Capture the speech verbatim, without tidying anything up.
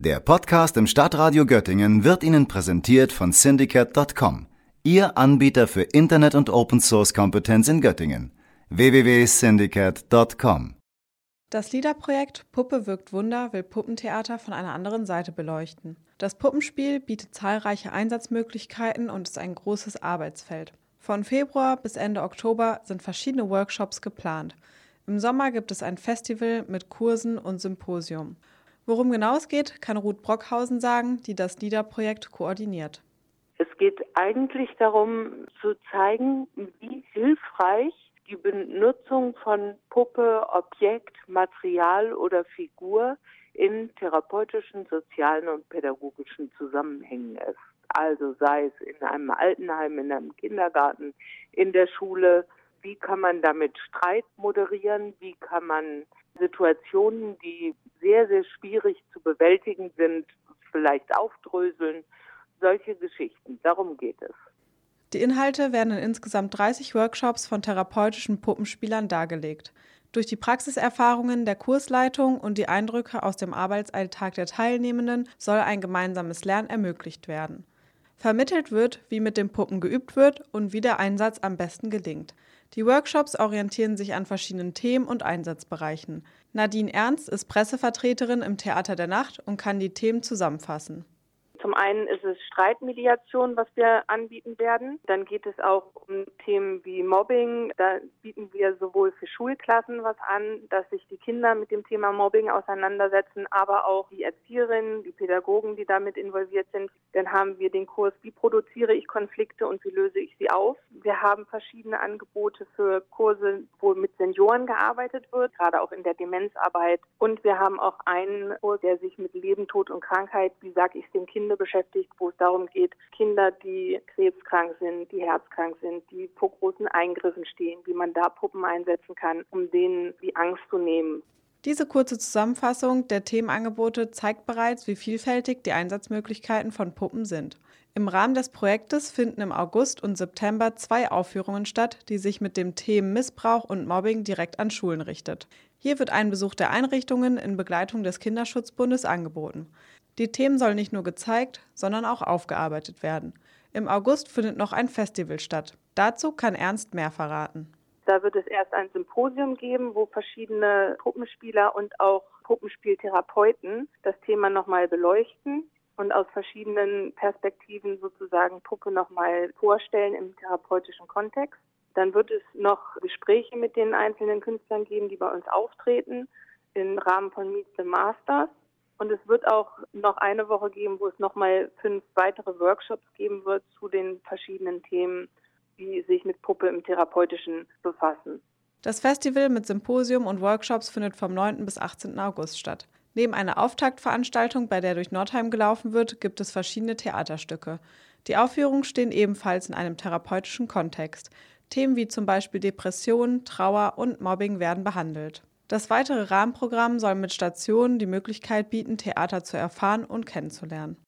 Der Podcast im Stadtradio Göttingen wird Ihnen präsentiert von Syndicate Punkt com, Ihr Anbieter für Internet- und Open-Source-Kompetenz in Göttingen. w w w punkt syndicate punkt com. Das LIDA-Projekt Puppe wirkt Wunder will Puppentheater von einer anderen Seite beleuchten. Das Puppenspiel bietet zahlreiche Einsatzmöglichkeiten und ist ein großes Arbeitsfeld. Von Februar bis Ende Oktober sind verschiedene Workshops geplant. Im Sommer gibt es ein Festival mit Kursen und Symposium. Worum genau es geht, kann Ruth Brockhausen sagen, die das LIDA-Projekt koordiniert. Es geht eigentlich darum, zu zeigen, wie hilfreich die Benutzung von Puppe, Objekt, Material oder Figur in therapeutischen, sozialen und pädagogischen Zusammenhängen ist. Also sei es in einem Altenheim, in einem Kindergarten, in der Schule. Wie kann man damit Streit moderieren? Wie kann man Situationen, die sehr, sehr schwierig zu bewältigen sind, vielleicht aufdröseln? Solche Geschichten, darum geht es. Die Inhalte werden in insgesamt dreißig Workshops von therapeutischen Puppenspielern dargelegt. Durch die Praxiserfahrungen der Kursleitung und die Eindrücke aus dem Arbeitsalltag der Teilnehmenden soll ein gemeinsames Lernen ermöglicht werden. Vermittelt wird, wie mit den Puppen geübt wird und wie der Einsatz am besten gelingt. Die Workshops orientieren sich an verschiedenen Themen und Einsatzbereichen. Nadine Ernst ist Pressevertreterin im Theater der Nacht und kann die Themen zusammenfassen. Zum einen ist es Streitmediation, was wir anbieten werden. Dann geht es auch um Themen wie Mobbing. Da bieten wir sowohl für Schulklassen was an, dass sich die Kinder mit dem Thema Mobbing auseinandersetzen, aber auch die Erzieherinnen, die Pädagogen, die damit involviert sind. Dann haben wir den Kurs, wie produziere ich Konflikte und wie löse ich sie auf. Wir haben verschiedene Angebote für Kurse, wo mit Senioren gearbeitet wird, gerade auch in der Demenzarbeit. Und wir haben auch einen Kurs, der sich mit Leben, Tod und Krankheit, wie sage ich es den Kindern, beschäftigt, wo es darum geht, Kinder, die krebskrank sind, die herzkrank sind, die vor großen Eingriffen stehen, wie man da Puppen einsetzen kann, um denen die Angst zu nehmen. Diese kurze Zusammenfassung der Themenangebote zeigt bereits, wie vielfältig die Einsatzmöglichkeiten von Puppen sind. Im Rahmen des Projektes finden im August und September zwei Aufführungen statt, die sich mit dem Themen Missbrauch und Mobbing direkt an Schulen richtet. Hier wird ein Besuch der Einrichtungen in Begleitung des Kinderschutzbundes angeboten. Die Themen sollen nicht nur gezeigt, sondern auch aufgearbeitet werden. Im August findet noch ein Festival statt. Dazu kann Ernst mehr verraten. Da wird es erst ein Symposium geben, wo verschiedene Puppenspieler und auch Puppenspieltherapeuten das Thema nochmal beleuchten und aus verschiedenen Perspektiven sozusagen Puppe nochmal vorstellen im therapeutischen Kontext. Dann wird es noch Gespräche mit den einzelnen Künstlern geben, die bei uns auftreten, im Rahmen von Meet the Masters. Und es wird auch noch eine Woche geben, wo es nochmal fünf weitere Workshops geben wird zu den verschiedenen Themen, die sich mit Puppe im Therapeutischen befassen. Das Festival mit Symposium und Workshops findet vom neunten bis achtzehnten August statt. Neben einer Auftaktveranstaltung, bei der durch Nordheim gelaufen wird, gibt es verschiedene Theaterstücke. Die Aufführungen stehen ebenfalls in einem therapeutischen Kontext. Themen wie zum Beispiel Depression, Trauer und Mobbing werden behandelt. Das weitere Rahmenprogramm soll mit Stationen die Möglichkeit bieten, Theater zu erfahren und kennenzulernen.